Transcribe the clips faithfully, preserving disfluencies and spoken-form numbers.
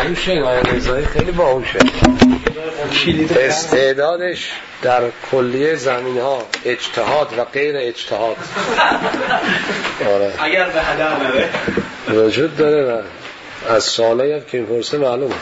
باهوشه آقای رضایی، خیلی باهوشه. استعدادش در کلیه زمین ها اجتهاد و غیر اجتهاد آره. اگر به هدر نره وجود داره و از ساله که این فرصه معلومه.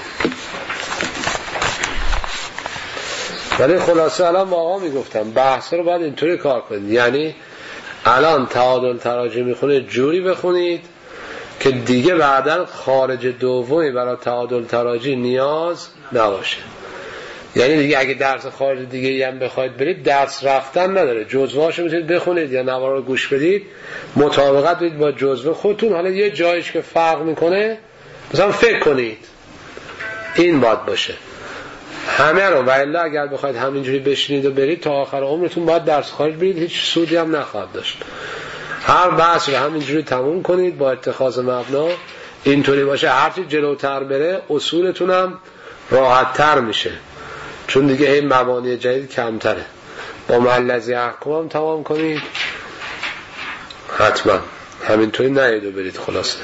ولی خلاصه الان با آقا میگفتم بحث رو باید اینطوری کار کنید، یعنی الان تعادل تراجی میخونید جوری بخونید که دیگه بعداً خارج دومی برای تعادل تراجی نیاز نباشه. یعنی دیگه اگه درس خارج دیگه هم بخواید برید درس رفتن نداره، جزوهاشو میتونید بخونید یا نوارا رو گوش بدید، مطابقت بدید با جزوه خودتون. حالا یه جایش که فرق میکنه مثلا فکر کنید این باید باشه همه رو، و الا اگر بخواید همینجوری بشینید و برید تا آخر عمرتون باید درس خارج برید، هیچ سودی هم نخواهد داشت. هر بحث رو همینجوری تموم کنید با اتخاذ مبنا، اینطوری باشه هرچی جلوتر بره اصولتون هم راحت تر میشه، چون دیگه این مبانی جدید کمتره. با ملذی احکام هم تمام کنید حتما، همینطوری نهید و برید. خلاصه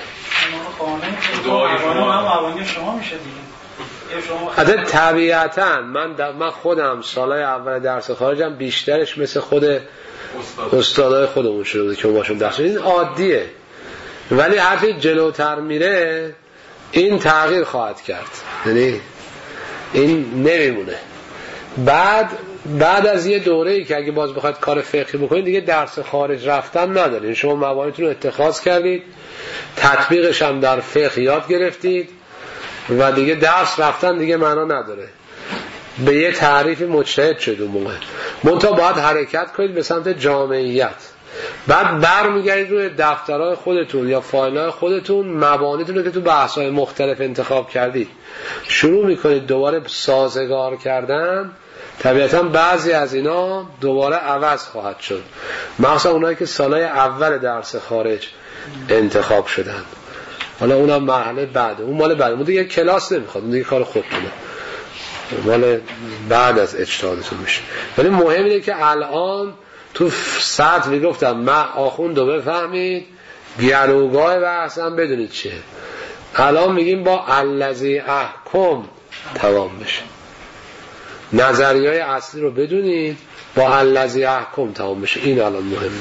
مبانی شما میشه دیگه. حتی طبیعتا من من خودم سالهای اول درس خارجم بیشترش مثل خود استادای خودمون شده بود که باشون درس، این عادیه. ولی هرچی جلوتر میره این تغییر خواهد کرد، یعنی این نمیمونه. بعد بعد از یه دوره‌ای که اگه باز بخواید کار فقهی بکنید دیگه درس خارج رفتن ندارید، شما مبانیتون رو اتخاذ کردید، تطبیقش هم در فقه یاد گرفتید و دیگه درس رفتن دیگه معنا نداره. به یه تعریف مجتهد شد اون موقع. منتها باید حرکت کنید به سمت جامعیت. بعد برمیگردید روی دفترهای خودتون یا فایل‌های خودتون مبانیتون رو که تو بحث‌های مختلف انتخاب کردید شروع میکنید دوباره سازگار کردن. طبیعتاً بعضی از اینا دوباره عوض خواهد شد، مثلا اونایی که سالهای اول درس خارج انتخاب شدن. حالا اونم مرحله بعده، اون مال بعد، اون دیگه کلاس نمیخواد، اون دیگه کار خودتونه، مال بعد از اجتهادتون میشه. ولی مهم اینه که الان تو سطح میگفتم من آخوند رو بفهمید، گلوگاه بحث هم بدونید چیه. الان میگیم با الذی احکم تمام بشه، نظریه‌های اصلی رو بدونید با الذی احکم تمام بشه. این الان مهمه.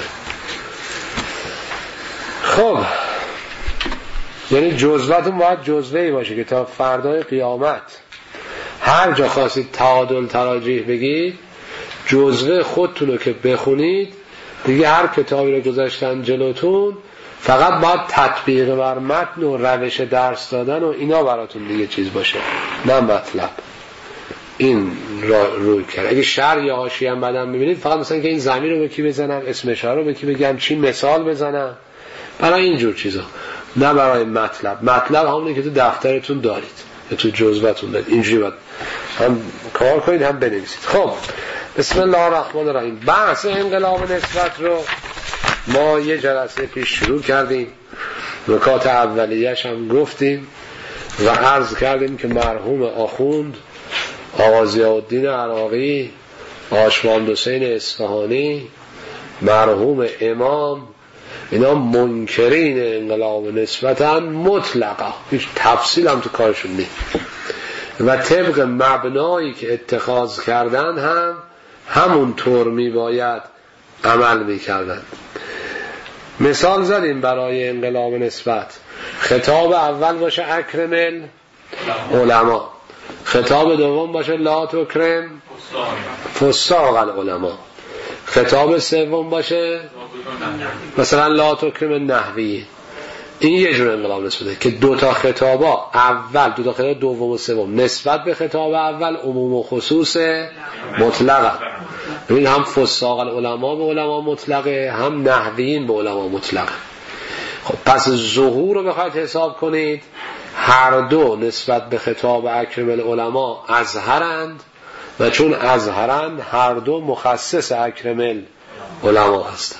خب یعنی جزوه‌تون باید جزوه‌ای باشه که تا فردای قیامت هر جا خواستید تعادل تراجیح بگید جزوه خودتون رو که بخونید دیگه هر کتابی رو گذاشتن جلوتون فقط باید تطبیق بر متن و روش درس دادن و اینا براتون دیگه چیز باشه، نه مطلب. این را روی کرد. اگه شرح یا حاشیه هم بعدم ببینید فقط مثلا که این ضمیر رو به کی بزنم، اسم اشاره رو به کی بگم، چی مثال بزنم، برای اینجور چیزا، نه برای مطلب. مطلب همونه که تو دفترتون دارید یا تو جزوه‌تون دارید. اینجوری باید هم کار کنید هم بنویسید. خب بسم الله الرحمن الرحیم. بحث انقلاب نسبت رو ما یه جلسه پیش شروع کردیم، نکات اولیه‌اش هم گفتیم و عرض کردیم که مرحوم آخوند آقا ضیاءالدین عراقی، آشماند حسین اصفهانی، مرحوم امام، اینا منکرین انقلاب نسبتاً مطلقا، هیچ تفصیل هم تو کارشون نیست و طبق مبنایی که اتخاذ کردن هم همون طور می باید عمل می کردن. مثال زدیم برای انقلاب نسبت. خطاب اول باشه اکرم العلماء، خطاب دوم باشه لا تکرم فساق العلماء، خطاب سوم باشه مثلا لا تکرم نحوی. این یه جور انقلاب نسبته که دو تا خطابا اول، دو تا خطاب دوم و سوم نسبت به خطاب اول عموم و خصوص مطلقه. ببین هم فساق العلماء به علما مطلقه، هم نحویین به علما مطلقه. خب پس ظهور رو بخواید حساب کنید هر دو نسبت به خطاب اکرم العلماء ازهرند و چون ازهرند هر دو مخصص اکرم العلماء هستند.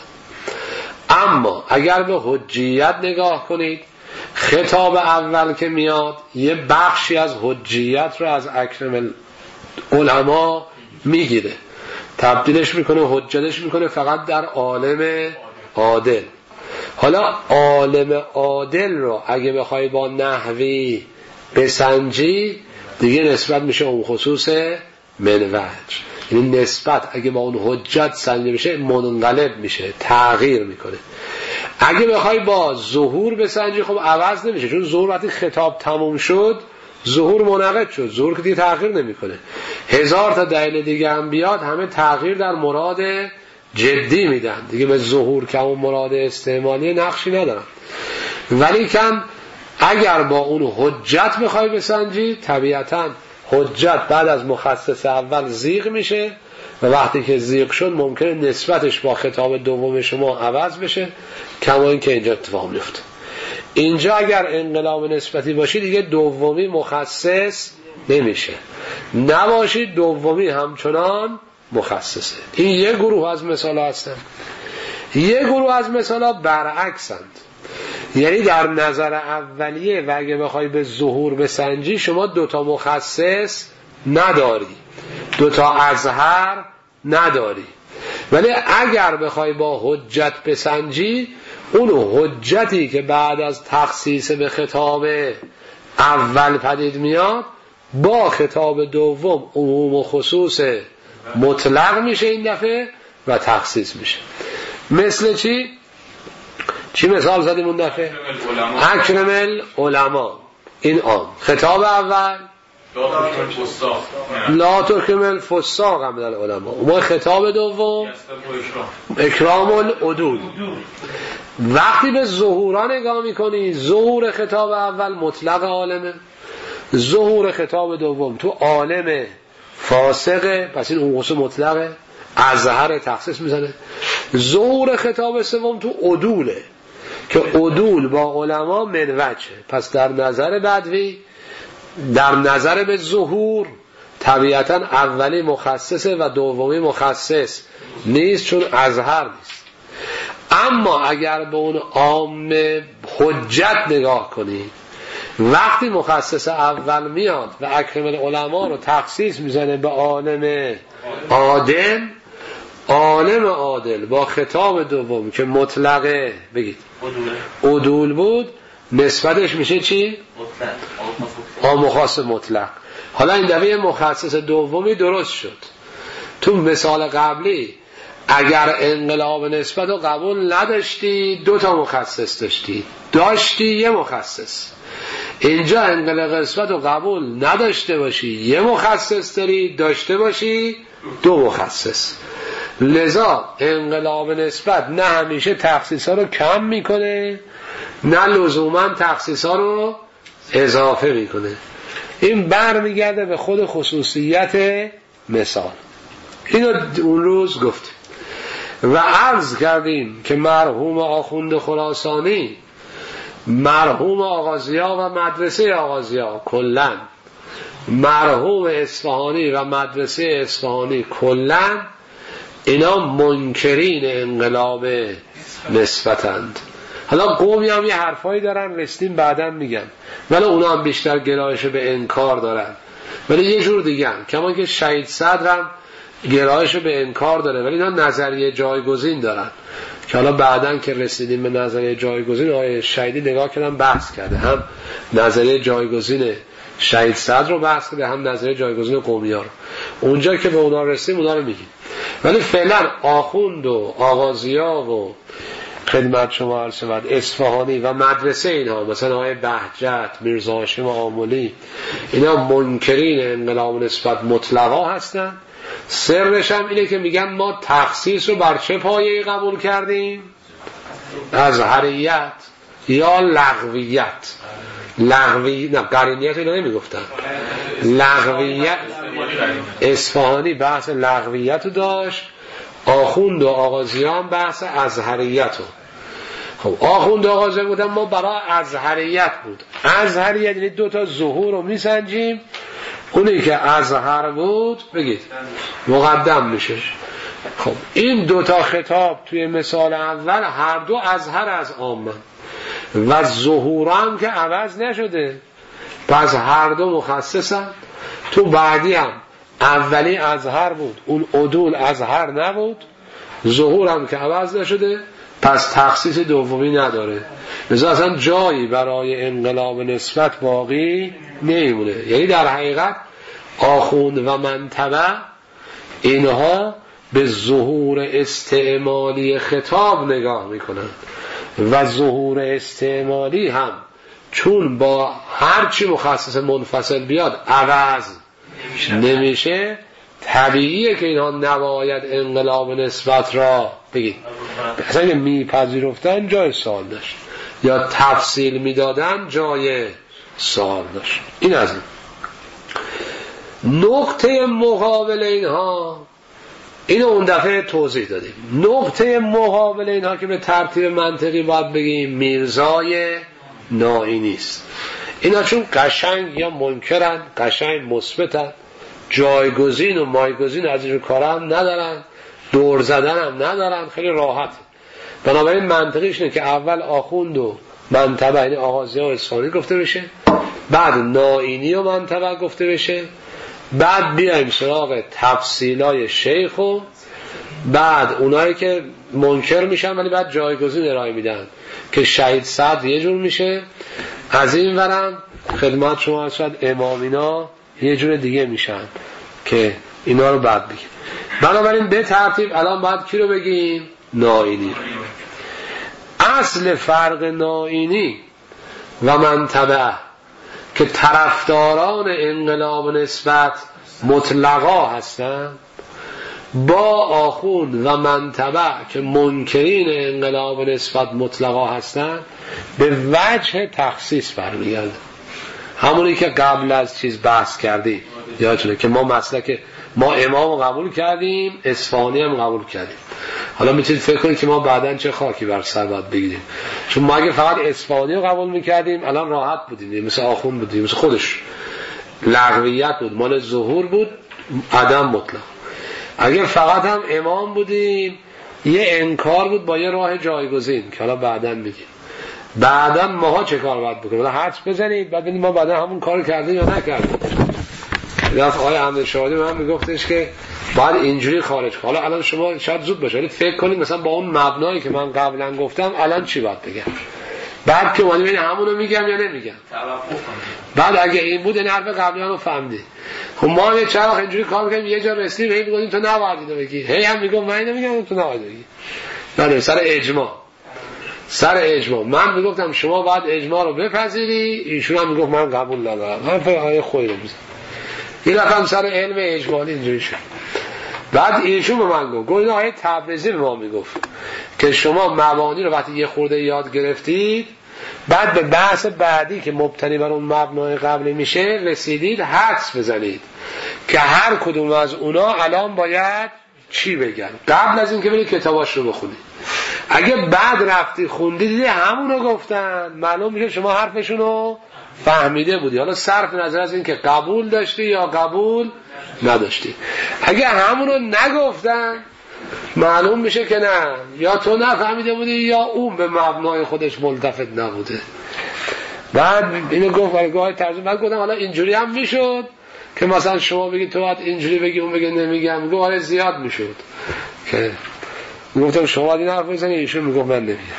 اما اگر به حجیت نگاه کنید خطاب اول که میاد یه بخشی از حجیت رو از اکرم العلماء میگیره، تبدیلش میکنه، حجتش میکنه فقط در عالم عادل. حالا عالم عادل رو اگه بخوای با نحوی بسنجی دیگه نسبت میشه اون خصوص منوج. یعنی نسبت اگه با اون حجت سنجی بشه منقلب میشه، تغییر میکنه. اگه بخوای با ظهور بسنجی خب عوض نمیشه، چون ظهور وقتی خطاب تموم شد ظهور منعقد شد، ظهور که دیگه تغییر نمیکنه. هزار تا دلیل دیگه هم بیاد همه تغییر در مراد جدی میدن دیگه، به ظهور که اون مراد استعمالی نقشی ندارن. ولی کن اگر با اون حجت بخوای بسنجی، طبیعتاً حجت بعد از مخصص اول زیغ میشه و وقتی که زیغ شد ممکنه نسبتش با خطاب دوم شما عوض بشه، کما این که اینجا اتفاق میفته. اینجا اگر انقلاب نسبتی باشی دیگه دومی مخصص نمیشه، نباشی دومی همچنان مخصصه. این یه گروه از مثال هستن. یه گروه از مثال ها برعکسند، یعنی در نظر اولیه و اگه بخوای به ظهور بسنجی شما دوتا مخصص نداری، دوتا اظهر نداری، ولی اگر بخوای با حجت بسنجی اون حجتی که بعد از تخصیص به خطاب اول پدید میاد با خطاب دوم عموم و خصوص مطلق میشه این دفعه و تخصیص میشه. مثل چی؟ چی مثال زدیم اون دفعه؟ اکرم العلماء، این آن خطاب اول لا تکرم الفساق هم در العلماء، ما خطاب دوم اکرام العدول. وقتی به ظهورا نگاه میکنی، ظهور خطاب اول مطلق عالمه، ظهور خطاب دوم تو عالم فاسقه، پس این اون قصه مطلقه، اظهر تخصیص میزنه. ظهور خطاب سوم تو عدوله که عدول با علما منوجه، پس در نظر بدوی در نظر به ظهور طبیعتا اولی مخصصه و دومی مخصص نیست چون اظهر نیست. اما اگر به اون عام حجت نگاه کنی، وقتی مخصص اول میاد و اکرم العلماء رو تخصیص میزنه به عالم عادل، عالم عادل با خطاب دوم که مطلقه بگید عدول بود، نسبتش میشه چی؟ مطلق، عام و خاص مطلق. حالا این دفعه مخصص دومی درست شد. تو مثال قبلی اگر انقلاب نسبت رو قبول نداشتی دو تا مخصص داشتی، داشتی یه مخصص. اینجا انقلاب نسبت رو قبول نداشته باشی یه مخصص داری، داشته باشی دو مخصص. لذا انقلاب نسبت نه همیشه تخصیص ها رو کم میکنه نه لزوما تخصیص ها رو اضافه میکنه. این بر میگرده به خود خصوصیت مثال. اینو اون روز گفتیم و عرض کردیم که مرحوم آخوند خراسانی، مرحوم آغازیا و مدرسه آغازیا کلن، مرحوم اصفهانی و مدرسه اصفهانی کلن، اینا منکرین انقلاب نسبتند. حالا قومی هم یه حرفایی دارن رسیدیم بعداً میگن، ولی اونا هم بیشتر گرایش به انکار دارن، ولی یه جور دیگه هم کمان که شهید صدر هم گرایش به انکار داره، ولی اینا نظریه جایگزین دارن که حالا بعداً که رسیدیم به نظریه جایگزین آقای شهیدی نگاه کردن بحث کرده، هم نظریه جایگزین شهید صدر رو بحث کرده هم نظریه جایگزین قومی ها رو. اونجا که به اونا رسیدیم اونا رو میگیم، ولی فعلا آخوند و آغازیا و خدمت شما عرض شود اصفهانی و مدرسه اینها مثلا آقای بهجت، میرزا هاشم آملی، اینا منکرین انقلاب نسبت مطلقا هستن. سرش هم اینه که میگن ما تخصیص رو بر چه پایه‌ای قبول کردیم؟ اظهریت یا لغویت. لغوی نه قرینیت اینا نمیگفتن، لغویت. اصفهانی بحث لغویت رو داشت، آخوند و آغازیان بحث ازهریت رو. خب آخوند و آغازیان بودن ما برای ازهریت بود. ازهریت یعنی دو تا ظهور رو میسنجیم، اونی که ازهر بود بگید مقدم میشه. خب این دو تا خطاب توی مثال اول هر دو ازهر از عامن و ظهور هم که عوض نشده، پس هر دو مخصصن. تو بعدی هم اولی ازهر بود، اون عدول ازهر نبود، ظهور هم که عوض نشده، پس تخصیص دومی نداره. لذا اصلا جایی برای انقلاب نسبت باقی نمیمونه. یعنی در حقیقت آخوند و منطبع اینها به ظهور استعمالی خطاب نگاه میکنن و ظهور استعمالی هم چون با هرچی مخصص منفصل بیاد عوض نمیشه، طبیعیه که اینها نباید انقلاب نسبت را بگید اصلا اگه میپذیرفتن جای سوال داشت یا تفصیل میدادن جای سوال داشت. این از این نقطه مقابل اینها، اینو اون دفعه توضیح دادیم. نقطه مقابل اینها که به ترتیب منطقی باید بگیم میرزای نائینی است. اینا چون قشنگ یا منکرن، قشنگ مثبتن، جایگزین و مایگزین از این کار هم ندارن، دور زدن هم ندارن، خیلی راحت. بنابراین منطقیش اینه که اول آخوند و منطبع یعنی آغازی و اصفهانی گفته بشه، بعد نائینی و منطبع گفته بشه، بعد بیایم سراغ تفصیلای شیخ و بعد اونایی که منکر میشن ولی بعد جایگزین ارائه میدن که شهید صدر یه جور میشه، از این ورم خدمت شما شاید امامینا یه جور دیگه میشن که اینا رو بعد بگیم. بنابراین به ترتیب الان بعد کی رو بگیم؟ نائینی رو. اصل فرق نائینی و منطبع که طرفداران انقلاب نسبت مطلقا هستن با آخوند و منطبع که منکرین انقلاب نسبت مطلقا هستن به وجه تخصیص برمیگرده. همونی که قبل از چیز بحث کردیم یادتونه که ما مسلک ما امام رو قبول کردیم، اصفهانی هم قبول کردیم. حالا میتونید فکر کنید که ما بعداً چه خاکی بر سر باید بگیریم، چون ما اگه فقط اصفهانی رو قبول میکردیم الان راحت بودیم، مثل آخوند بودیم، مثل خودش لغویت بود، مال ظهور بود، عدم مطلق. اگه فقط هم امام بودیم یه انکار بود با یه راه جایگزین که حالا بعداً میگیم. بعداً ماها چه کار باید بکنیم؟ حالا حدس بزنید بعد ببینید ما بعداً همون کار کردیم یا نکردیم. دفعه آقای احمد شاهدی من میگفتش که بعد اینجوری خارج. حالا الان شما شاید زود باشه ولی فکر کنید مثلا با اون مبنایی که من قبلا گفتم الان چی باید بگم، بعد که اومدم ببین همونو میگم یا نمیگم. بعد اگه این بود این حرف قبلا رو فهمیدی. خب ما یه چند وقت اینجوری کار می‌کردیم یه جا رسیدیم هی میگفتیم تو نباید اینو بگی، هی هم میگم من اینو میگم تو نباید بگی. نه سر اجماع سر اجماع من میگفتم شما باید اجماع رو بپذیری، ایشون هم میگفت من قبول ندارم. من فکر آیه خودی رو میزنم. این رقم سر علم اجمالی اینجوری شد. بعد ایشون به من گفت گفت آیه تبریزی به ما میگفت که شما مبانی رو وقتی یه خورده یاد گرفتید بعد به بحث بعدی که مبتنی بر اون مبنای قبلی میشه رسیدید حدس بزنید که هر کدوم از اونا الان باید چی بگن قبل از این که برید کتاباش رو بخونید. اگه بعد رفتی خوندی دیدی همونو گفتن معلوم میشه شما حرفشون رو فهمیده بودی، حالا صرف نظر از این که قبول داشتی یا قبول نداشتی. اگه همونو نگفتن معلوم میشه که نه یا تو نفهمیده بودی یا اون به مبنای خودش ملتفت نبوده. بعد اینو گفت ولی گاهی ترجمه بعد گفتم حالا اینجوری هم میشد که مثلا شما بگید تو باید اینجوری بگی اون بگه نمیگم، گفت حالا زیاد میشد که گفتم شما باید این حرف بزنی، ایشون میگفت من نمیگم.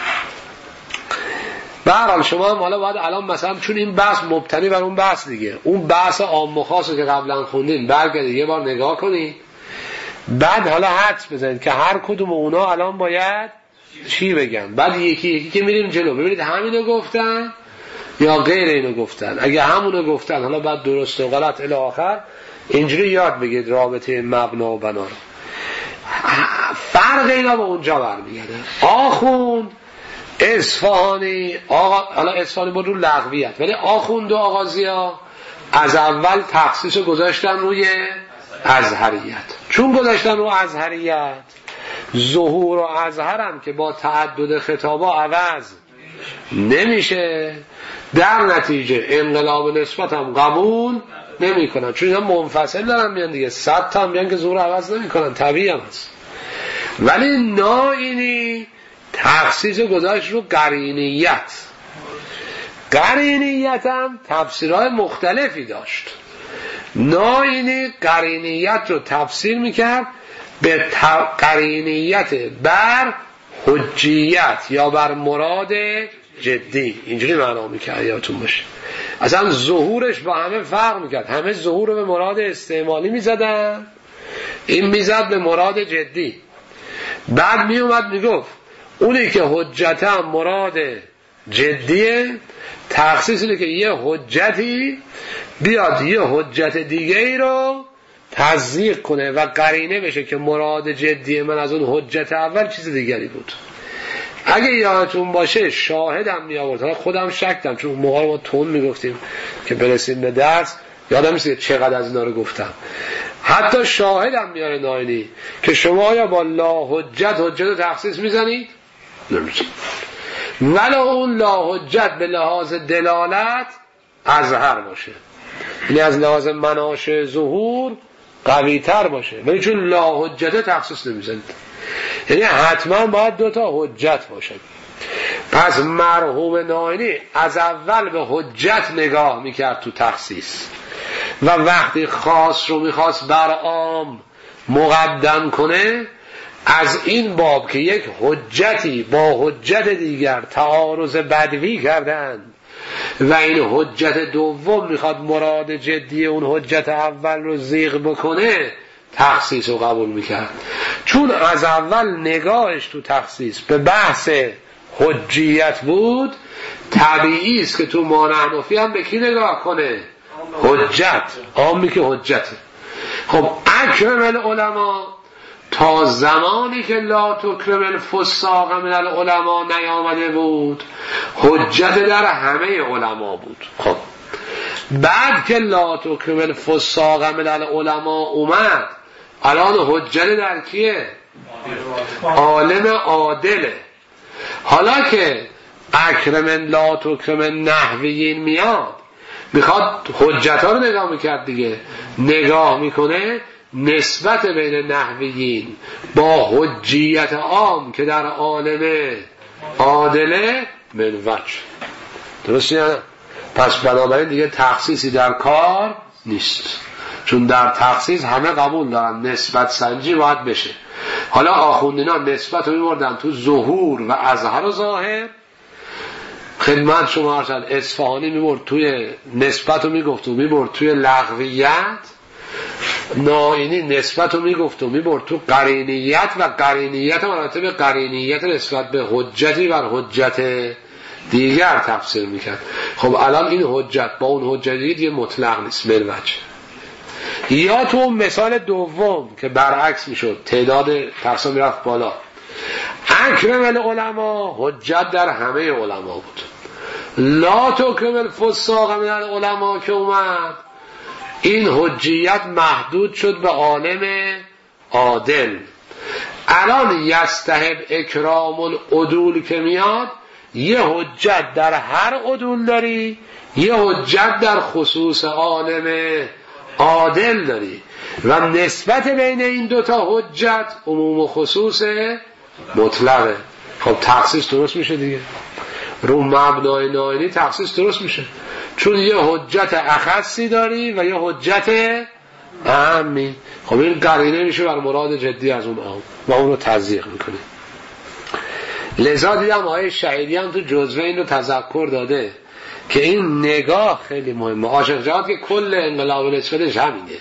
برحال شما هم حالا باید الان مثلا چون این بحث مبتنی بر اون بحث دیگه، اون بحث عام و خاصی که قبلا خوندین برگردید یه بار نگاه کنید، بعد حالا حدس بزنید که هر کدوم اونا الان باید چی بگن، بعد یکی یکی که میریم جلو ببینید همینو گفتن یا غیر اینو گفتن. اگه همونو گفتن حالا بعد درست و غلط الی آخر اینجوری یاد بگید رابطه مبنا و بنا رو. فرق اینا به اونجا برمیگرده. آخوند اصفهانی آقا حالا اصفهانی بود رو لغویت، ولی آخوند و آغازیا از اول تخصیص رو گذاشتن روی ازهریت. چون گذاشتن رو ازهریت ظهور و ازهرم که با تعدد خطابا عوض نمیشه، در نتیجه انقلاب نسبت هم قبول نمی کنن، چون اینا منفصل دارن میان دیگه، صد تا هم بیان که ظهور عوض نمی کنن، طبیعی هم هست. ولی نائینی تخصیص گذاشت رو قرینیت. قرینیت هم تفسیرهای مختلفی داشت. نائینی قرینیت رو تفسیر میکرد به قرینیت بر حجیت یا بر مراد جدی، اینجوری معنا میکرد یادتون باشه. اصلا ظهورش با همه فرق میکرد، همه ظهور رو به مراد استعمالی میزدن، این میزد به مراد جدی. بعد میومد میگفت اونی که حجت هم مراد جدیه، تخصیص اینه که یه حجتی بیاد یه حجت دیگه ای رو تصدیق کنه و قرینه بشه که مراد جدی من از اون حجت اول چیز دیگری بود. اگه یادتون باشه شاهدم می آورد، خودم شکتم چون موقع ما تون میگفتیم که برسیم به درس، یادم نیست چقدر از اینا رو گفتم. حتی شاهدم میاره ناینی که شما یا با لا حجت حجت رو تخصیص میزنید؟ نمیزنید. ولی اون لا حجت به لحاظ دلالت اظهر باشه، یعنی از لحاظ مناشه ظهور قوی تر باشه، ولی چون لا حجت تخصیص نمیزنید. یعنی حتما باید دوتا حجت باشه. پس مرحوم ناینی از اول به حجت نگاه میکرد تو تخصیص، و وقتی خاص رو میخواست بر عام مقدم کنه، از این باب که یک حجتی با حجت دیگر تعارض بدوی کردن و این حجت دوم میخواد مراد جدی اون حجت اول رو زیغ بکنه، تخصیص رو قبول میکرد. چون از اول نگاهش تو تخصیص به بحث حجیت بود، طبیعی است که تو مانحنفی هم به کی نگاه کنه؟ حجت، عامی که حجته. خب اکرم العلماء تا زمانی که لا تکرم الفساق من العلماء نیامده بود، حجت در همه علما بود. خب بعد که لا تکرم الفساق من العلماء اومد، الان حجت در کیه؟ عالم عادله. حالا که اکرم لا تکرم نحویین میاد، میخواد حجت ها رو نگاه میکرد دیگه، نگاه میکنه نسبت بین نحویین با حجیت عام که در عالم عادله من وجه. درسته یا نه؟ پس بنابراین دیگه تخصیصی در کار نیست، چون در تخصیص همه قبول دارن نسبت سنجی باید بشه. حالا آخوندینا نسبت رو میبردن تو ظهور و اظهر و ظاهر. خدمت شما ارشد اصفهانی میبرد توی نسبت رو میگفت و میبرد توی لغویت، ناینی نسبت رو میگفت و میبرد تو قرینیت، و قرینیت مراتب به قرینیت نسبت به حجتی بر حجت دیگر تفسیر میکرد. خب الان این حجت با اون حجتی دیگه مطلق نیست مروج. یا تو اون مثال دوم که برعکس میشد، تعداد تقسیم میرفت بالا، اکرم العلماء حجت در همه علما بود، لا تکرم الفساق من العلماء که اومد، این حجیت محدود شد به عالم عادل. الان یستحب اکرام العدول که میاد، یه حجت در هر عدول داری، یه حجت در خصوص عالم عادل داری، و نسبت بین این دوتا حجت عموم و خصوص مطلقه. خب تخصیص درست میشه دیگه، رو مبنای ناینی تخصیص درست میشه، چون یه حجت اخصی داری و یه حجت عامی. خب این قرینه میشه بر مراد جدی از اون عام و اون رو تضییق میکنه. لذا دیدم آقای شهیدی هم تو جزوه این رو تذکر داده که این نگاه خیلی مهمه. عاشق جهاد که کل انقلاب نسبتش همینه،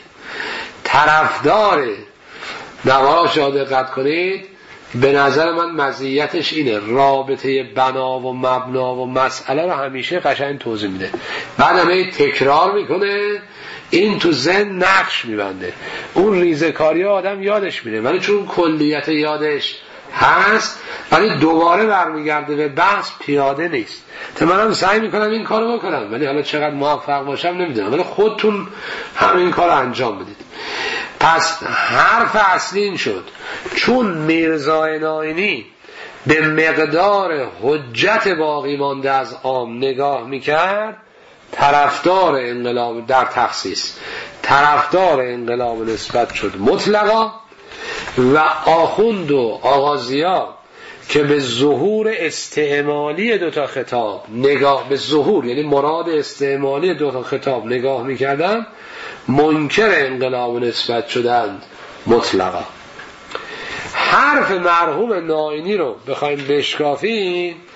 طرفدار نواش را دقت کنید، به نظر من مزیتش اینه، رابطه بنا و مبنا و مسئله رو همیشه قشنگ توضیح میده، بعد همه تکرار میکنه، این تو ذهن نقش میبنده، اون ریزکاری آدم یادش میره، ولی چون کلیت یادش هست ولی دوباره برمیگرده به بحث پیاده نیست. تا منم سعی میکنم این کارو بکنم، ولی حالا چقدر موفق باشم نمیدونم، ولی خودتون همین کارو انجام بدید. پس حرف اصلی این شد، چون میرزا ناینی به مقدار حجت باقی مانده از عام نگاه میکرد، طرفدار انقلاب در تخصیص، طرفدار انقلاب نسبت شد مطلقا، و آخوند و آغازیا که به ظهور استعمالی دوتا خطاب نگاه، به ظهور یعنی مراد استعمالی دوتا خطاب نگاه میکردن، منکر انقلاب نسبت شدند مطلقا. حرف مرحوم ناینی رو بخوایم بشکافیم،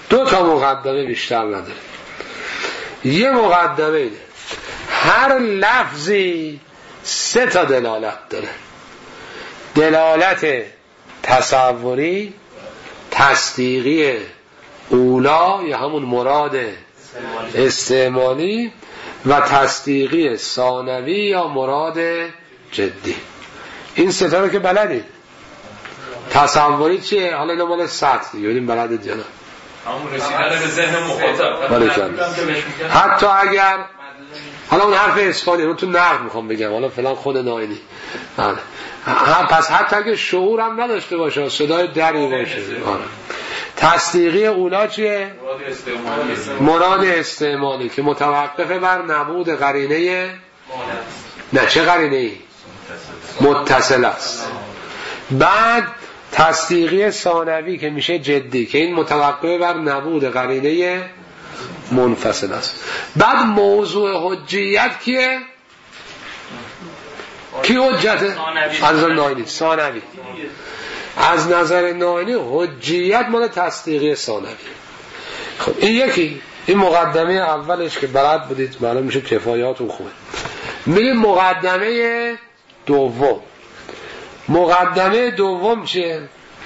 دو تا مقدمه بیشتر نداره. یه مقدمه اینه هر لفظی سه تا دلالت داره. دلالت تصوری، تصدیقی اولا یا همون مراد استعمالی و تصدیقی ثانوی یا مراد جدی. این سه تا رو که بلدید. تصوری چیه؟ حالا اینا مال سطح یادیم بلدید یا نه؟ همون رسیدن به ذهن مخاطب. حتی اگر حالا اون حرف اسپانی رو تو نقد میخوام بگم، حالا فلان خود ناینی بله. پس حتی اگه شعور هم نداشته باشه، صدای دری باشه. آره. تصدیقی اولا چیه؟ مراد استعمالی. مراد استعمالی که متوقف بر نبود قرینه نه چه قرینه ای؟ متصل است. بعد تصدیقی ثانوی که میشه جدی که این متوقف بر نبود قرینه منفصل است. بعد موضوع حجیت کیه؟ کی حجته؟ از نظر ناینی ثانوی. از نظر ناینی حجیت مال تصدیقی ثانوی. خب این یکی، این مقدمه اولش که بلد بودید معلوم میشه کفایاتون خوبه. میریم مقدمه دوم. مقدمه دوم چیه؟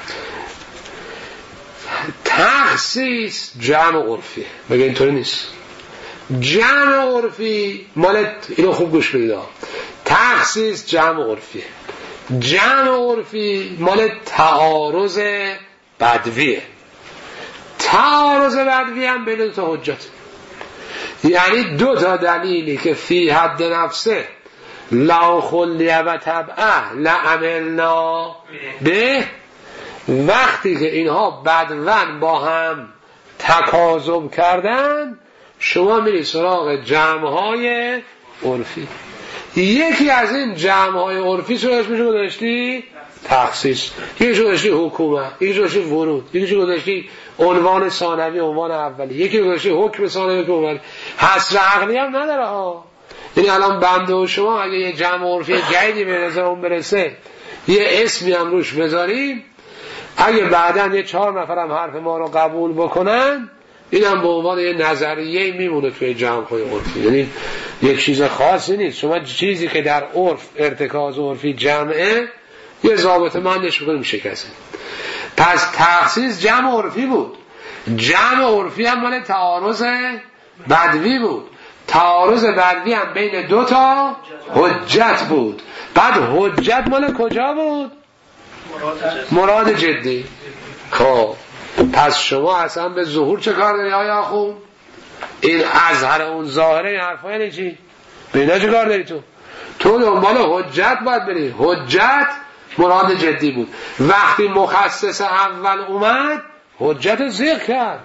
تخصیص جمع عرفی. بگه اینطوری نیست. جمع عرفی مال اینو خوب گوش بدید. تخصیص جمع عرفی. جمع عرفی مال تعارض بدویه. تعارض بدوی هم بین دو تا حجت، یعنی دو تا دلیلی که فی حد نفسه لا خلیه و طبعه لعملنا به، وقتی که اینها بدون با هم تکاذب کردن شما میری سراغ جمع‌های عرفی. یکی از این جمع‌های عرفی سراغش میشه گذاشتی تخصیص، یکی گذاشتی حکومت، یکی گذاشتی ورود، یکی گذاشتی عنوان ثانوی عنوان اولی، یکی گذاشتی حکم ثانوی حکم اولی. حصر عقلی هم نداره ها. یعنی الان بنده و شما اگه یه جمع عرفی جدیدی به نظرمون برسه یه اسمی هم روش بذاریم، اگه بعداً یه چهار نفرم حرف ما رو قبول بکنن اینم به عنوان یه نظریه میمونه توی جمع‌های عرفی. یعنی یک چیز خاصی نیست. شما چیزی که در عرف ارتکاز عرفی جمعه یه ضابط مندش بکنیم شکسته. پس تخصیص جمع عرفی بود. جمع عرفی هم مال تعارض بدوی بود. تعارض بدوی هم بین دو تا حجت بود. بعد حجت مال کجا بود؟ مراد جدی. خب پس شما اصلا به ظهور چه کار داری آیا آخو؟ این اظهر اون ظاهره این حرفا یعنی چی؟ به اینا چه کار داری تو؟ تو دنبال حجت باید بری. حجت مراد جدی بود. وقتی مخصص اول اومد حجت ذکر کرد.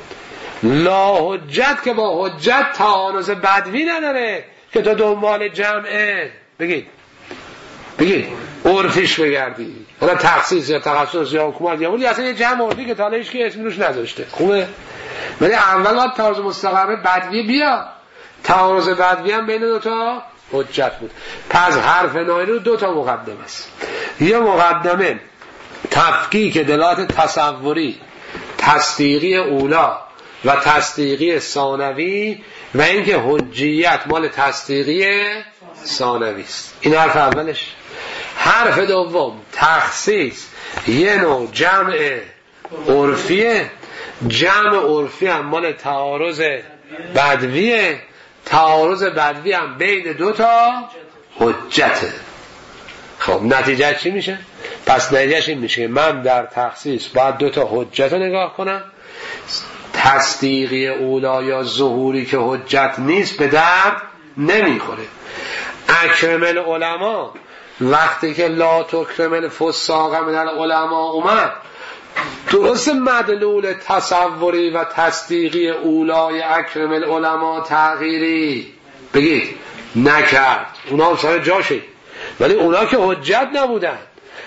لا حجت که با حجت تعارض بدوی نداره که تو دنبال جمعه بگید بگید عرفیش بگردی، حالا تخصیص یا تخصص یا حکومت یا ولی اصلا یه جمع عرفی که تا حالا هیچ کی اسمی روش نذاشته. خوبه؟ ولی اول باید تعارض مستقر بدوی بیا. تعارض بدوی هم بین دو تا حجت بود. پس حرف ناینی دو تا مقدمه است. یه مقدمه تفکیک دلالت تصوری، تصدیقی اولا و تصدیقی ثانوی، و اینکه حجیت مال تصدیقی ثانوی است. این حرف اولش. حرف دوم تخصیص یه نوع جمع عرفیه. جمع عرفی هم مال تعارض بدویه. تعارض بدوی هم بین دو تا حجته. خب نتیجه چی میشه؟ پس نتیجهش این میشه من در تخصیص باید دو تا حجت رو نگاه کنم. تصدیقی اولا یا ظهوری که حجت نیست به درد نمیخوره. اکرم العلماء وقتی که لا تکرم الفساق من العلماء اومد، درست مدلول تصوری و تصدیقی اولای اکرم العلماء تغییری بگید نکرد، اونا هم سر جاشه، ولی اونا که حجت نبودن.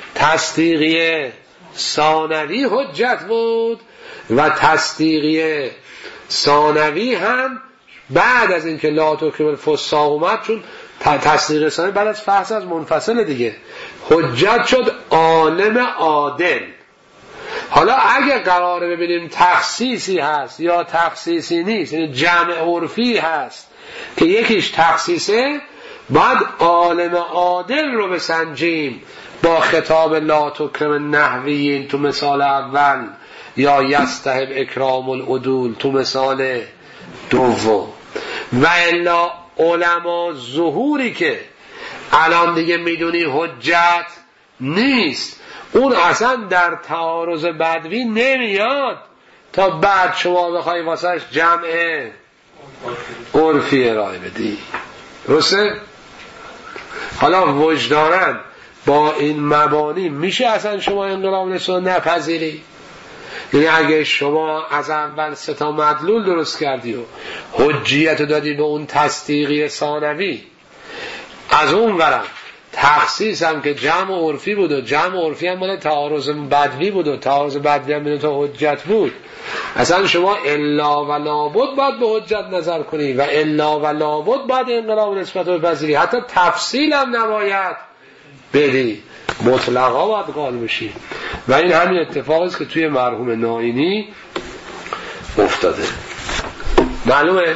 تصدیقی ثانوی حجت بود و تصدیقی ثانوی هم بعد از اینکه لا تکرم الفساق اومد، چون تصدیق ثانوی بعد از فحص از منفصل دیگه حجت شد عالم عادل. حالا اگه قراره ببینیم تخصیصی هست یا تخصیصی نیست، یعنی جمع عرفی هست که یکیش تخصیصه، باید عالم عادل رو بسنجیم با خطاب لا تکرم نحویین تو مثال اول یا یستحب اکرام العدول تو مثال دوم. و الا علما ظهوری که الان دیگه میدونی حجت نیست، اون اصلا در تعارض بدوی نمیاد تا بعد شما بخوای واسهش جمع عرفی ارائه بدی. درسته؟ حالا وجدانن با این مبانی میشه اصلا شما انقلاب نسبت نپذیری؟ یعنی اگه شما از اول سه تا مدلول درست کردی و حجیت دادی به اون تصدیقی ثانوی، از اون ورم تخصیص هم که جمع عرفی بود و جمع عرفی هم مال تعارض بدوی بود و تعارض بدوی هم بدون تا حجت بود، اصلا شما الا و لابد باید به حجت نظر کنی و الا و لابد باید انقلاب نسبت رو بپذیری، حتی تفصیل هم نباید بدی، مطلقا باید قائل بشی. و این همین اتفاقی است که توی مرحوم نائینی افتاده. معلومه؟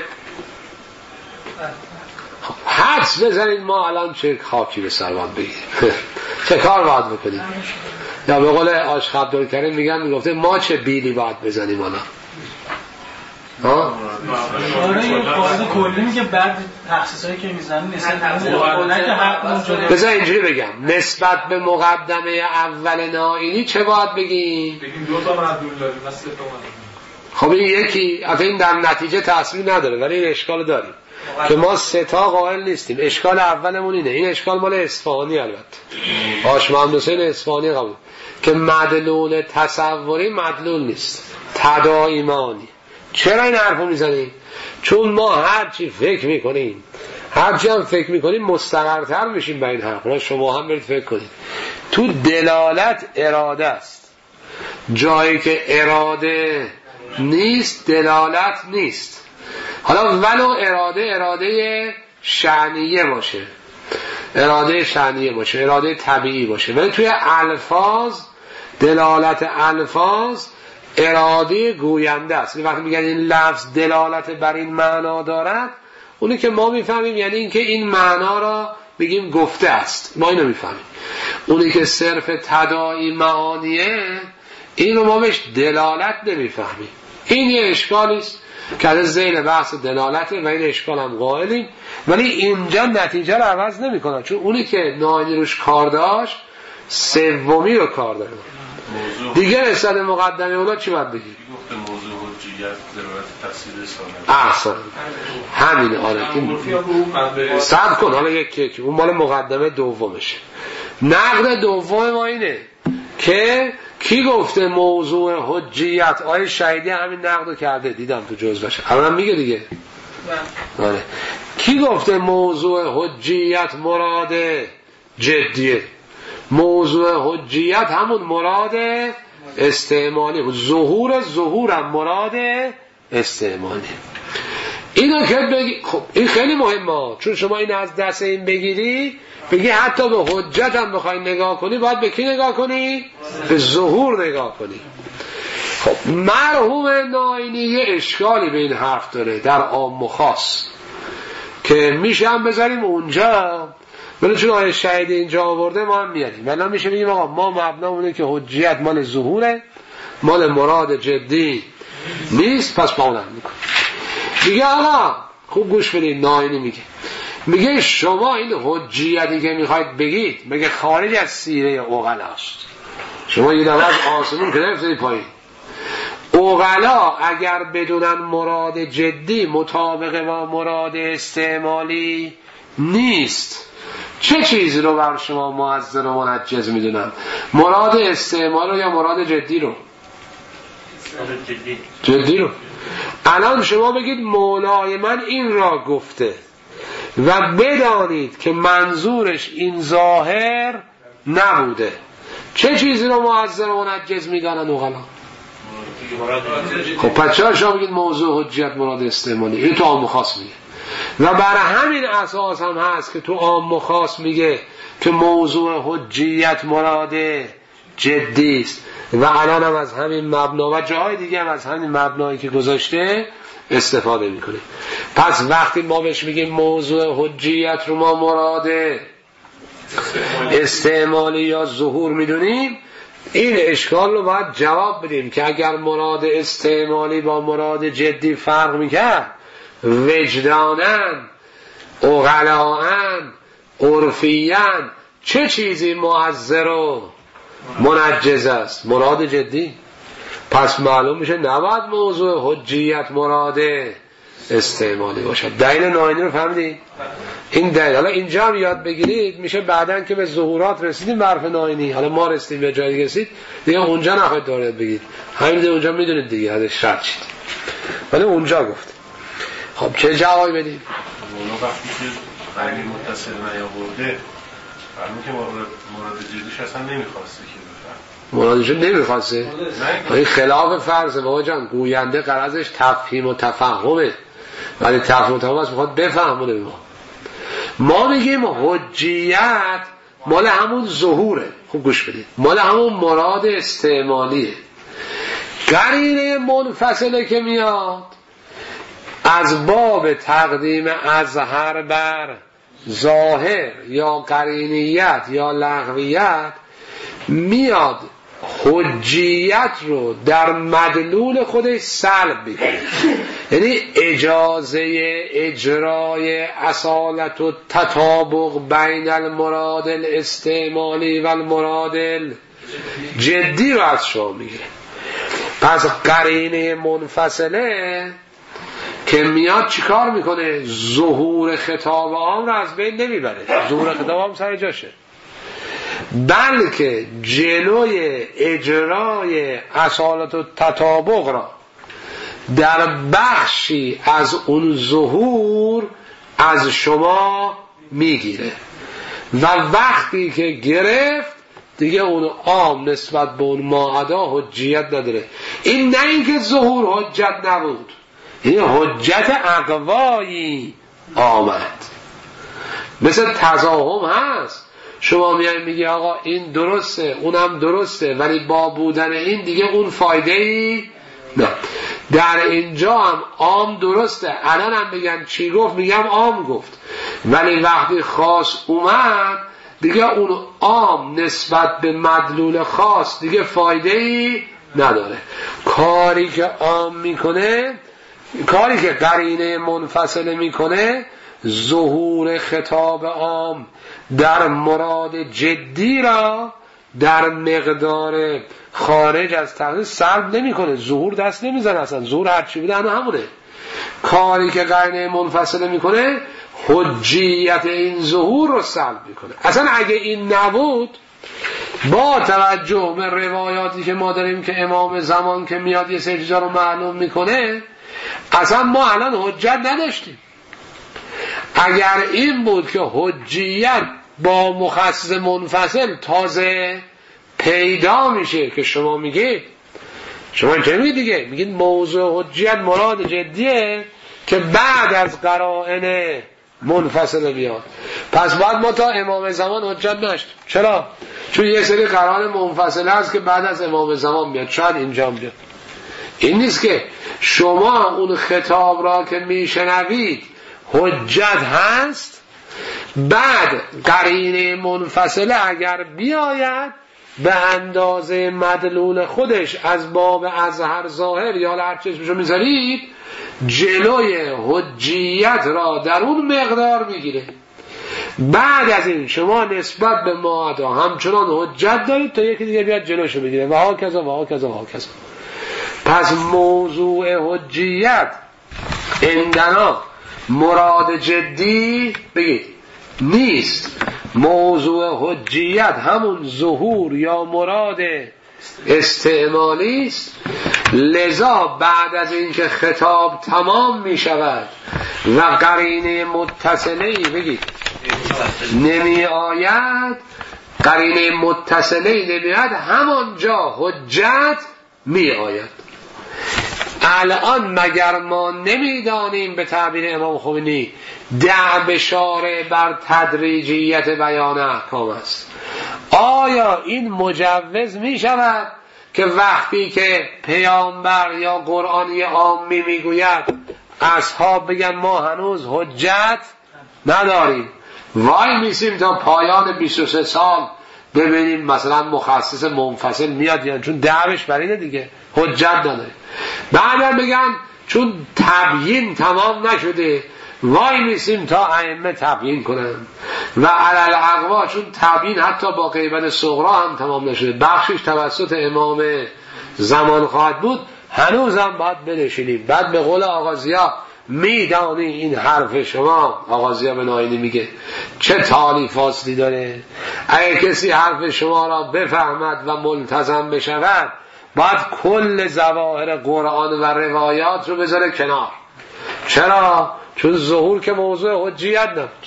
حدس بزنید ما الان چه خاکی به سروان بگیریم چه کار باید بکنیم؟ یا به قول عاشق عبدالکریم میگن میگفته ما چه بیلی باید بزنیم الان؟ ها؟ آره یه قاعده کلی میگه بعد تخصیصایی که میزنی نسبت بذار اینجوری بگم، نسبت به مقدمه اول نائینی چه باید بگیم؟ بگیم دو تا مدلول داریم و سه تا مدلول. خب این یکی البته این در نتیجه تاثیر نداره ولی این اشکال داریم که ما سه تا قائل نیستیم. اشکال اولمون اینه، این اشکال مال اصفهانی البته هاشم محمد حسین اصفهانی قبول که مدلول تصوری مدلول نیست، تداعیمانی. چرا این حرفو میزنیم؟ چون ما هرچی فکر میکنیم هرچی هم فکر میکنیم مستقرتر میشیم به این حرف. شما هم برید فکر کنید، تو دلالت اراده است، جایی که اراده نیست دلالت نیست. حالا ولو اراده اراده شأنیه باشه، اراده شأنیه باشه، اراده طبیعی باشه، ولی توی الفاظ دلالت الفاظ اراده گوینده است. وقتی میگن این لفظ دلالت بر این معنا دارد، اونی که ما میفهمیم یعنی اینکه این معنا را بگیم گفته است، ما اینو میفهمیم. اونی که صرف تداعی معانیه، اینو ما بهش دلالت نمیفهمیم. این یه اشکالی است که از زیر بحث دلالته و این اشکال هم قائلیم، ولی اینجا نتیجه رو عوض نمیکنه، چون اونی که نائینی روش کار داشت سومی رو کار داره. دیگه نسبت مقدمه اونا چی باید بگیم؟ گفته موضوع حجیت ضرورت تفسیر ثانوی. احسن همینه. آره این صبر کن، حالا یک یک اون مال مقدمه دومشه. نقد دوم ما اینه که کی گفته موضوع حجیت؟ آیه شهیدی همین نقدو کرده، دیدم تو جزوش الان میگه دیگه. آره کی گفته موضوع حجیت مراد جدیه؟ موضوع حجیت همون مراد استعمالی، ظهور ظهورم مراد استعمالی. اینو که بگی خب این خیلی مهمه، چون شما این از دست این بگیری بگی حتی به حجت هم بخوای نگاه کنی باید به کی نگاه کنی؟ به ظهور نگاه کنی. خب مرحوم نائینی یه اشکالی به این حرف داره در عام و خاص که میشه هم بذاریم اونجا، ولی چون آیه شهیدی اینجا آورده ما هم میادیم. ولی میشه بگیم آقا ما مبنامونه که حجیت مال ظهوره، مال مراد جدی نیست، پس ما اونم میکنیم. میگه آقا خوب گوش بدید، نائینی میگه میگه شما این حجیتی که میخواید بگید میگه خارج از سیره عقلاست. شما یه دفعه از آسمون که نفتید پایین. عقلا اگر بدونن مراد جدی مطابق با مراد استعمالی نیست، چه چیزی رو بر شما معذر و منجز میدونن؟ مراد استعمال رو یا مراد جدی رو؟ جدی رو. الان شما بگید مولای من این را گفته و بدانید که منظورش این ظاهر نبوده، چه چیزی رو معذر و منجز میدانن اوغلا؟ خب پس چرا شما بگید موضوع حجیت مراد استعمالی؟ این تو عام و خاص میگه و برای همین اساس هم هست که تو عام و خاص میگه که موضوع حجیت مراد جدی است و الان هم از همین مبنا و جاهای دیگه هم از همین مبنایی که گذاشته استفاده میکنه. پس وقتی ما بهش میگیم موضوع حجیت رو ما مراد استعمالی یا ظهور میدونیم، این اشکال رو باید جواب بدیم که اگر مراد استعمالی با مراد جدی فرق میکرد، وجدانن، عقلاًن، عرفیاً چه چیزی معذر و منجز است؟ مراد جدی. پس معلوم میشه نباید موضوع حجیت مراد استعمالی باشد. دلیل ناینی رو فهمیدید؟ این دلیل. حالا اینجا هم یاد بگیرید، میشه بعدن که به ظهورات رسیدیم به حرف ناینی، حالا ما رسیدیم به جایی رسید دیگه اونجا نخواهید دارید بگید، همین دیگه اونجا میدونید دیگه ازش شرط شید، ولی اونجا گفت. خب چه جوابی بدیم؟ اونا وقتی که قرینه متصل نیاورده فرمون که مراد جدیش اصلا نمیخواسته که بفهم، مرادشون نمیخواسته، این خلاف فرضه بابا جان. گوینده غرضش تفهیم و تفهمه، ولی تفهیم و تفهم است میخواد بفهمونه. ما ما میگیم حجیت مال همون ظهوره. خوب گوش بدید، مال همون مراد استعمالیه. قرینه منفصله که میاد از باب تقدیم اظهر بر ظاهر یا قرینیت یا لغویت میاد حجیت رو در مدلول خودش سلب میکنه. یعنی اجازه اجرای اصالت و تطابق بین المراد الاستعمالی و المراد جدی رو از شما میگیره. پس قرینه منفصله که میاد چیکار میکنه؟ ظهور خطاب عام رو از بین نمیبره. ظهور خطاب عام سر جاشه، بلکه جلوی اجرای اصالت و تطابق را در بخشی از اون ظهور از شما میگیره و وقتی که گرفت دیگه اون عام نسبت به اون ماعدا حجیت نداره. این نه اینکه ظهور حجت نبود، این حجت اقوایی آمد. مثل تضاهم هست، شما میای میگی آقا این درسته اونم درسته، ولی با بودن این دیگه اون فایده ای نه. در اینجا هم عام درسته، الان هم میگن چی گفت، میگم عام گفت، ولی وقتی خاص اومد دیگه اون عام نسبت به مدلول خاص دیگه فایده ای نداره. کاری که عام میکنه، کاری که قرینه منفصله میکنه، ظهور خطاب عام در مراد جدی را در مقدار خارج از تقدیر سلب نمیکنه. ظهور دست نمیزنه، اصلا ظهور هرچی بوده همونه. کاری که قرینه منفصله میکنه حجیت این ظهور رو سلب میکنه. اصلا اگه این نبود، با توجه به روایاتی که ما داریم که امام زمان که میاد یه سری چیزا رو معلوم میکنه، اصلا ما الان حجت نداشتیم. اگر این بود که حجیت با مخصص منفصل تازه پیدا میشه که شما میگید، شما اینطوری میگید دیگه، میگید موضوع حجیت مراد جدیه که بعد از قرائن منفصل بیاد. پس بعد ما تا امام زمان حجت نشتیم. چرا؟ چون یه سری قرائن منفصل هست که بعد از امام زمان میاد، شاید اینجا بیاد. این نیست که شما اون خطاب را که میشنوید حجت هست، بعد قرینه منفصله اگر بیاید به اندازه مدلول خودش از باب اظهر ظاهر یا هر چشمشو میذارید، جلوی حجیت را در اون مقدار میگیره. بعد از این شما نسبت به معادا همچنان حجت دارید تا یکی دیگه بیاد جلوشو بگیره و ها کذا و ها کذا و ها کذا. پس موضوع حجیت عندنا مراد جدی بگید نیست. موضوع حجیت همون ظهور یا مراد استعمالی است. لذا بعد از اینکه خطاب تمام می شود و قرینه متصله بگید نمی آید، قرینه متصله نمی آید، همانجا حجت می آید. الان مگر ما نمیدانیم به تعبیر امام خمینی دع بشاره بر تدریجیت بیان احکام است؟ آیا این مجوز می شود که وقتی که پیامبر یا قرآنی عامی میگوید اصحاب بگن ما هنوز حجت نداریم، وای میسیم تا پایان بیست و سه سال ببینیم مثلا مخصص منفصل میاد، یعنی چون دعوش بر اینه دیگه حجت نداره. بعدم بگن چون تبیین تمام نشده وای میسیم تا ائمه تبیین کنن و علل اقوا چون تبیین حتی با غیبت صغرا هم تمام نشده، بخشش توسط امام زمان خواهد بود، هنوز هم باید بنشینیم. بعد به قول آقا ضیا میدانی این حرف شما، آقا ضیا به ناینی میگه چه تالی فاصلی داره، اگه کسی حرف شما را بفهمد و ملتزم بشود باید کل ظواهر قرآن و روایات رو بذاره کنار. چرا؟ چون ظهور که موضوع حجیت نبود،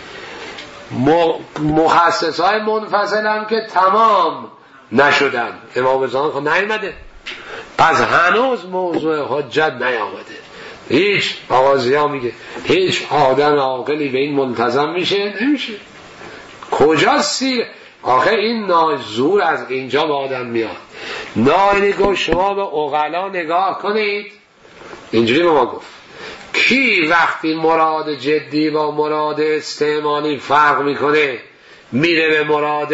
مخصص های منفصل هم که تمام نشدن، امام زمان خود نیامده، پس هنوز موضوع حجت نیامده. هیچ آقا ضیا میگه هیچ آدم عاقلی به این ملتزم میشه؟ نمیشه. کجا سیر؟ آخه این نازور از اینجا به آدم میاد. ناینی گفت شما به عقلا نگاه کنید، اینجوری به ما گفت کی وقتی مراد جدی با مراد استعمالی فرق میکنه میره به مراد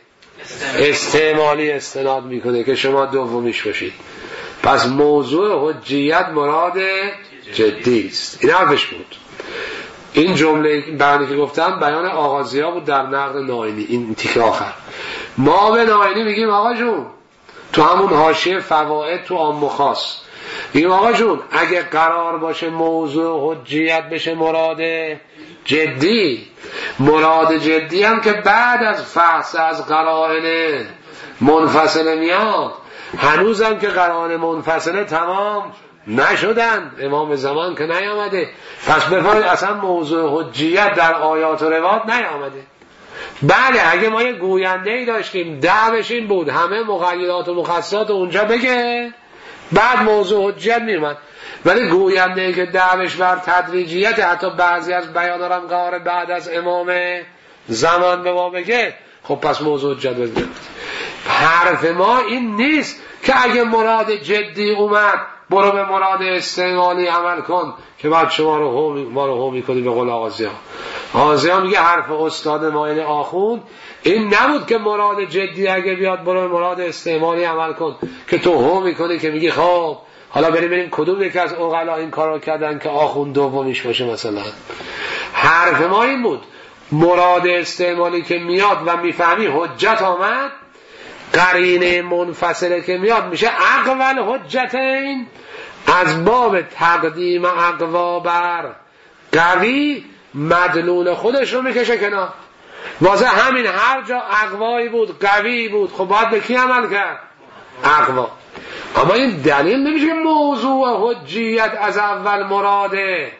استعمالی استناد میکنه که شما دومیش باشید. پس موضوع حجیت مراد جدی است. این حرفش بود. این جمله بعدی که گفتم بیان آقا ضیا بود در نقد ناینی. این تیکه آخر ما به ناینی میگیم آقا جون تو همون حاشیه فوائد تو عام و خاص میگیم آقا جون اگه قرار باشه موضوع حجیت بشه مراد جدی، مراد جدی هم که بعد از فحص از قرائن منفصله میاد، هنوزم که قرائن منفصله تمام نشدن، امام زمان که نیامده، پس بفرمایید اصلا موضوع حجیت در آیات و روایات نیامده. بله اگه ما یه گوینده ای داشتیم دعوش این بود همه مقیدات و مخصصات اونجا بگه بعد موضوع حجیت میومد، ولی گوینده ای که دعوش بر تدریجیت حتی بعضی از بیانات هم قرار بعد از امام زمان به ما بگه، خب پس موضوع حجیت بگه. حرف ما این نیست که اگه مراد جدی اومد برو به مراد استعمالی عمل کن که بعد شما رو هو ما رو هو میکنی. به قول آقا ضیا، آقا ضیا میگه حرف استاد ما یعنی آخوند این نبود که مراد جدی اگه بیاد برو به مراد استعمالی عمل کن که تو هو میکنی که میگی خب حالا بریم بریم کدوم یکی از عقلا این کارو کردن که آخوند دومیش باشه. مثلا حرف ما این بود مراد استعمالی که میاد و میفهمی حجت آمد، قرینه منفصله که میاد میشه اقوال حجتین، از باب تقدیم اقوا بر قوی مدلول خودش رو میکشه کنار. واسه همین هر جا اقوایی بود قوی بود خب باید به کی عمل کرد؟ اقوا. اما این دلیل نمیشه که موضوع حجیت از اول مراد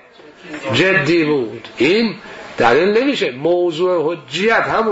جدی بود، این دلیل نمیشه. موضوع حجیت همون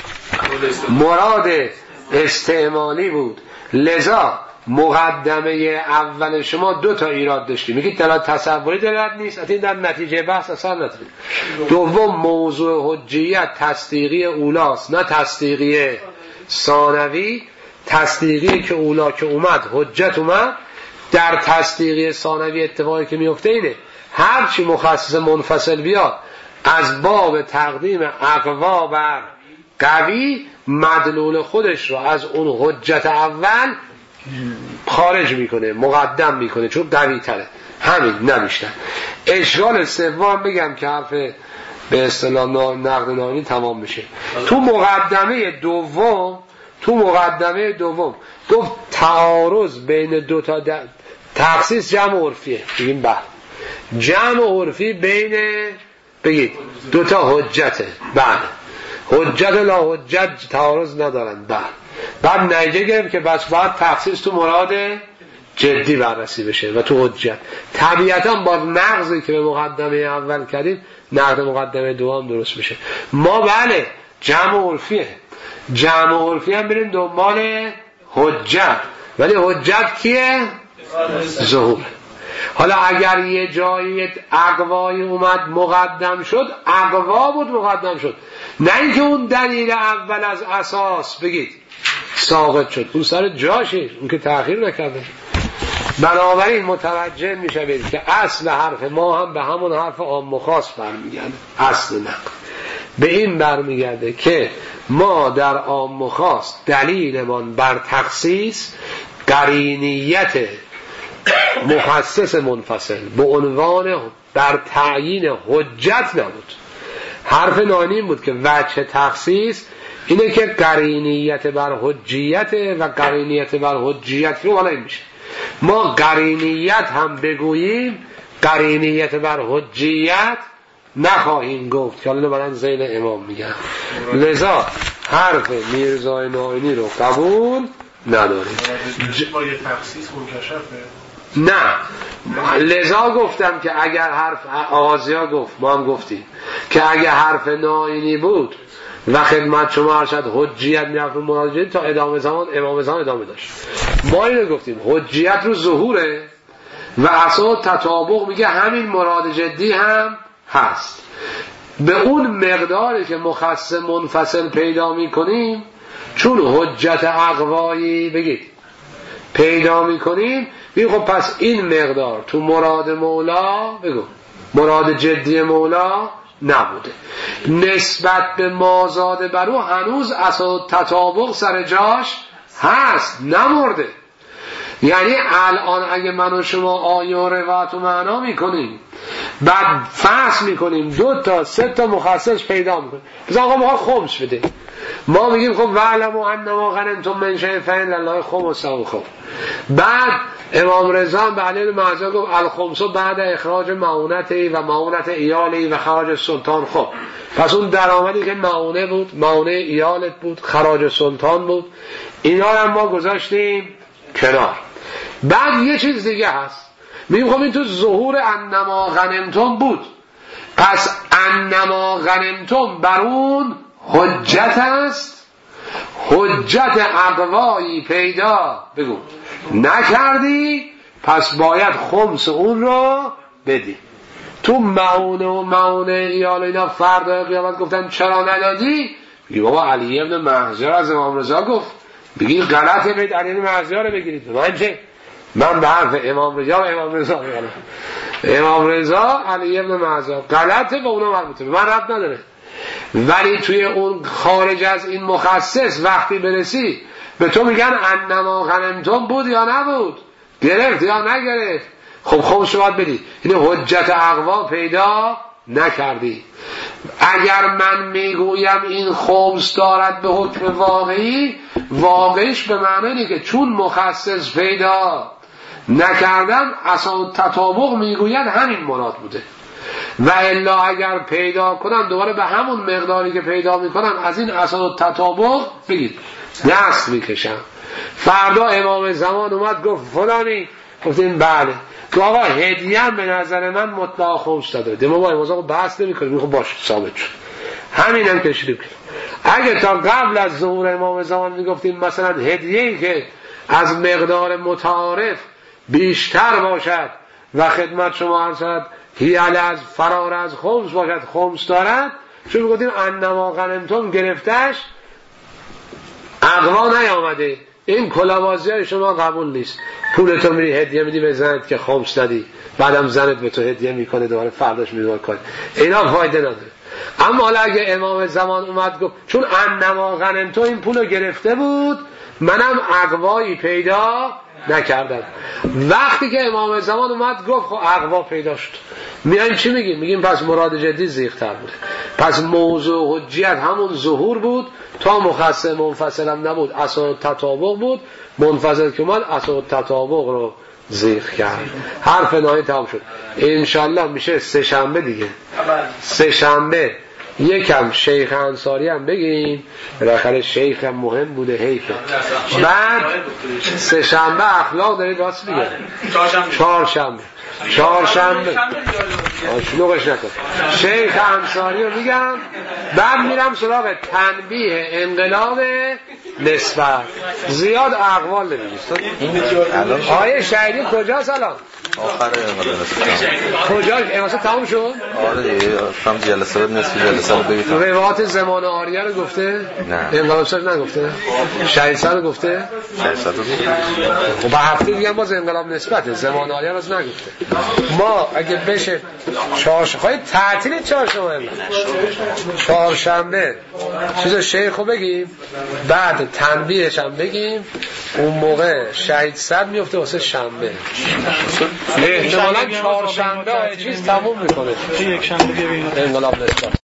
مراد استعمالی بود، لذا مقدمه اول شما دو تا ایراد داشتی، میگید دلالت تصوری دلالت نیست، این در نتیجه بحث اصلا نتیجه. دوم موضوع حجیت تصدیقی اولاست نه تصدیقی ثانوی. تصدیقی که اولا که اومد حجت اومد، در تصدیقی ثانوی اتفاقی که میفته اینه هرچی مخصص منفصل بیاد از باب تقدیم اقوا بر قوی مدلول خودش رو از اون حجت اول خارج میکنه، مقدم میکنه چون قوی تره. همین نمیشتن. اشکال سوم بگم که حرف به اصطلاح نقد ناینی تمام میشه. تو مقدمه دوم تو مقدمه دوم گفت تعارض بین دو تا تخصیص جمع عرفیه. بگیم بله جمع عرفی بین بگید دو تا حجته. بله حجت لا حجت تعارض ندارن. بله بعد نتیجه گرفت که بس باید تخصیص تو مراد جدی بررسی بشه و تو حجت. طبیعتا با نقضی که به مقدمه اول کردیم نقد مقدمه دوم درست بشه. ما بله جمع عرفیه، جمع عرفی هم بریم دنبال حجت، ولی حجت کیه؟ ظهور. حالا اگر یه جایی اقوایی اومد مقدم شد، اقوا بود مقدم شد، نه اینکه اون دلیل اول از اساس بگید ساقط شد، اون سر جاشه، اون که تأخیر نکرده. بنابراین متوجه میشوید که اصل حرف ما هم به همون حرف عام و خاص برمیگرده. اصل نقل به این برمیگرده که ما در عام و خاص دلیلمان بر تخصیص قرینیت مخصص منفصل به عنوان بر تعیین حجت نبود. حرف نانیم بود که وجه تخصیص اینه که قرینیت بر حجیت و قرینیت بر حجیت رو حالا این میشه. ما قرینیت هم بگوییم قرینیت بر حجیت نخواهیم گفت که حالا برن زیل امام میگن. لذا حرف میرزای نائینی رو قبول نداریم. با یه تخصیص منکشفه؟ نه، لذا گفتم که اگر حرف آغازیا گفت، ما هم گفتیم که اگر حرف نائینی بود و خدمت شما ارشد حجیت میرفت رو مناظره تا ادامه زمان امام زمان ادامه داشت. ما اینو گفتیم حجیت رو ظهوره و اصلا تطابق میگه همین مراد جدی هم هست. به اون مقداری که مخصص منفصل پیدا میکنیم، چون حجت اقوایی بگید پیدا میکنیم، بگید خب پس این مقدار تو مراد مولا بگو مراد جدی مولا نبوده. نسبت به مازاد برو هنوز اصلا تطابق سر جاش هست، نمرده. یعنی الان اگه من و شما آیه و روایت و معنا میکنیم، بعد فصل میکنیم، دو تا سه تا مخصص پیدا میکنیم، بس آقا ما خمس بده، ما میگیم خب وعلمو انما غنمتم من شیء فإن لله خمسه. خب بعد امام رضا به علی المعزا گفت الخمس بعد اخراج معونته و معونت ایالی و خراج سلطان. خب پس اون درآمدی که معونه بود، معونه ایالت بود، خراج سلطان بود، اینا رو ما گذاشتیم کنار. بعد یه چیز دیگه هست، میگیم خب این تو ظهور انما غنمتم بود، پس انما غنمتم بر اون حجت است، حجت اقوایی پیدا بگو نکردی، پس باید خمس اون رو بدی. تو معونه و معونه ایال اینا فردا قیامت گفتن چرا ندادی؟ بگی بابا علی ابن محضر از امام رضا گفت، بگی غلطه بید علی ابن محضر رو بگیرید. من چه؟ من به حرف امام رضا و امام رضا میگم امام رضا علی ابن محضر غلطه، به اونا مربوطه، من رب نداره. ولی توی اون خارج از این مخصص وقتی برسی به تو میگن انما غنمتم بود یا نبود، گرفت یا نگرفت، خب خب شما بدی. این حجت اقوا پیدا نکردی. اگر من میگویم این خمس دارد به حکم واقعی، واقعیش به معنی که چون مخصص پیدا نکردم اصلا تطابق میگوید همین مراد بوده، و الا اگر پیدا کنم دوباره به همون مقداری که پیدا میکنم از این اصلا تطابق بگید دست میکشم. فردا امام زمان اومد گفت فلانی، گفتیم بله، تو آقا هدیه به نظر من مطلق خمس داده، دیم ما امازا بحث نمی کنیم، میخوام باشه ثابت شد، همین هم کشیدیم. اگه تا قبل از ظهور امام زمان میگفتیم مثلا هدیه‌ای که از مقدار متعارف بیشتر باشد و خدمت شما ارشد هیال از فرار از خمس باشد خمس دارد، چون میگفتیم انما غنمتم گرفتش اقوا نیامده، این کلابازی های شما قبول نیست، پولتو میری هدیه میدی به زنت که خمس ندی، بعدم زنت به تو هدیه میکنه دوباره فرداش میدوار کنه، اینا فایده نداره. اما حالا اگه امام زمان اومد گفت چون انما غنمتم این پولو گرفته بود، منم اقوایی پیدا نکردم، وقتی که امام زمان اومد گفت خب اقوا پیدا شد، میایم چی میگیم؟ میگیم پس مراد جدی زیغ‌تر بوده، پس موضوع حجیت همون ظهور بود تا مخصص منفصل هم نبود، اصلا تطابق بود، منفصل که اومد اصلا تطابق رو زیغ کرد. حرف نهایی تمام شد. انشالله میشه سه شنبه دیگه، سه شنبه یکم شیخ انصاری هم بگیم، بالاخره شیخ هم مهم بوده، حیفه. بعد سه شنبه اخلاق دارید راست میگه، چهار شنبه چهار شنبه شلوغش نکن، شیخ انصاری رو میگم، بعد میرم سراغ تنبیه انقلاب نسبت. زیاد اقوال نمیگیست. آیه شهیدی کجاست الان؟ آخر انقلاب نسبت کجا انقلاب تمام شد؟ آره دیگه فهم جلسه بود نصف جلسه رو بگید روایات زمان آریه رو گفته؟ نه انقلاب سر نگفته؟ شهید سر رو گفته؟ شهید سر رو خب به هفته دیگه باز انقلاب نسبته زمان آریه رو نگفته. ما اگه بشه چهارشنبه تعطیل چهارشنبه چهارشنبه چیز شیخ رو بگیم بعد تنبیهش هم بگیم اون موقع شهید سر میفته واسه شنبه احتمالا چهارشنبه چیز تموم میکنه یک شنبه ببینیم انقلاب نسبت